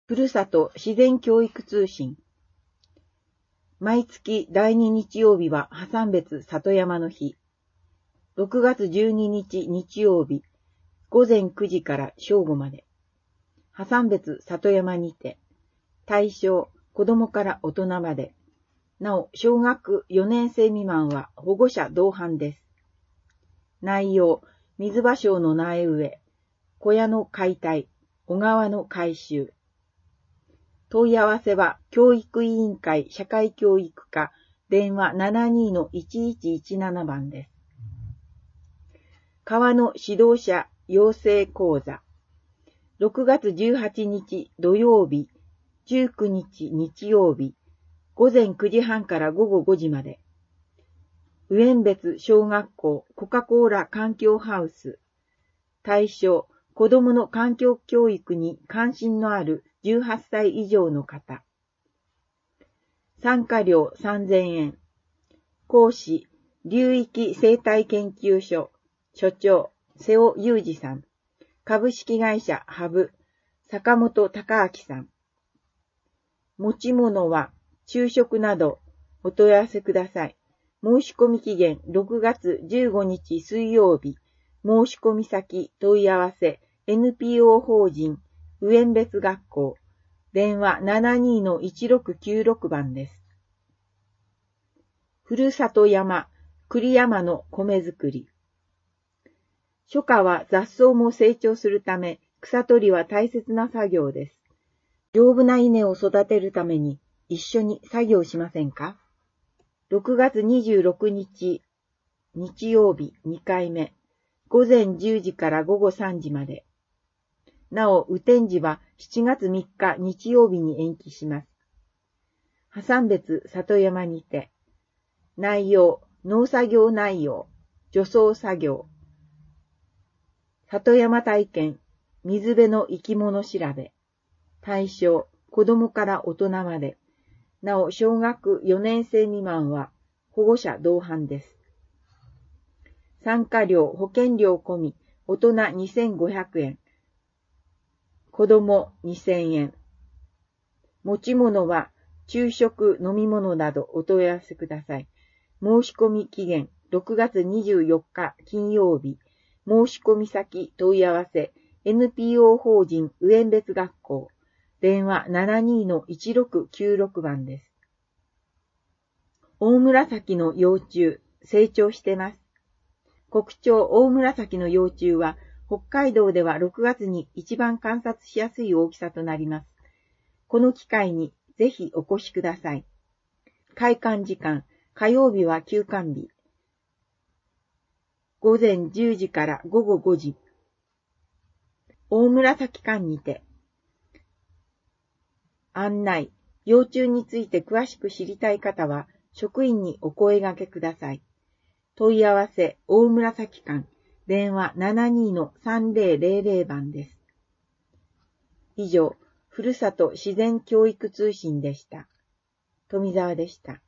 ふるさと自然教育通信。毎月第2日曜日は破産別里山の日。6月12日日曜日、午前9時から正午まで。破産別里山にて、対象、子供から大人まで。なお、小学4年生未満は保護者同伴です。内容、水芭蕉の苗植え、小屋の解体、小川の改修。問い合わせは、教育委員会社会教育課、電話 72-1117 番です。川の指導者養成講座。6月18日土曜日、19日日曜日、午前9時半から午後5時まで。ウエンベツ小学校コカ・コーラ環境ハウス。対象、子供の環境教育に関心のある18歳以上の方。参加料3000円。講師、流域生態研究所、所長、瀬尾裕二さん。株式会社ハブ、坂本隆明さん。持ち物は、昼食など、お問い合わせください。申し込み期限6月15日水曜日。申し込み先問い合わせ NPO 法人ウエンベツ学校。電話 72-1696 番です。ふるさと山、栗山の米作り。初夏は雑草も成長するため、草取りは大切な作業です。丈夫な稲を育てるために一緒に作業しませんか？ 6 月26日、日曜日2回目、午前10時から午後3時まで。なお、雨天時は7月3日日曜日に延期します。破産別里山にて。内容、農作業内容、除草作業。里山体験、水辺の生き物調べ。対象、子供から大人まで。なお、小学4年生未満は保護者同伴です。参加料、保険料込み、大人2500円。子供2000円。持ち物は、昼食、飲み物などお問い合わせください。申し込み期限、6月24日金曜日。申し込み先問い合わせ、NPO 法人ウエンベツ学校。電話 72-1696 番です。大紫の幼虫、成長してます。国鳥大紫の幼虫は、北海道では6月に一番観察しやすい大きさとなります。この機会にぜひお越しください。開館時間、火曜日は休館日。午前10時から午後5時。大紫館にて。案内、幼虫について詳しく知りたい方は、職員にお声掛けください。問い合わせ、大紫館、電話 72-3000 番です。以上、ふるさと自然教育通信でした。富澤でした。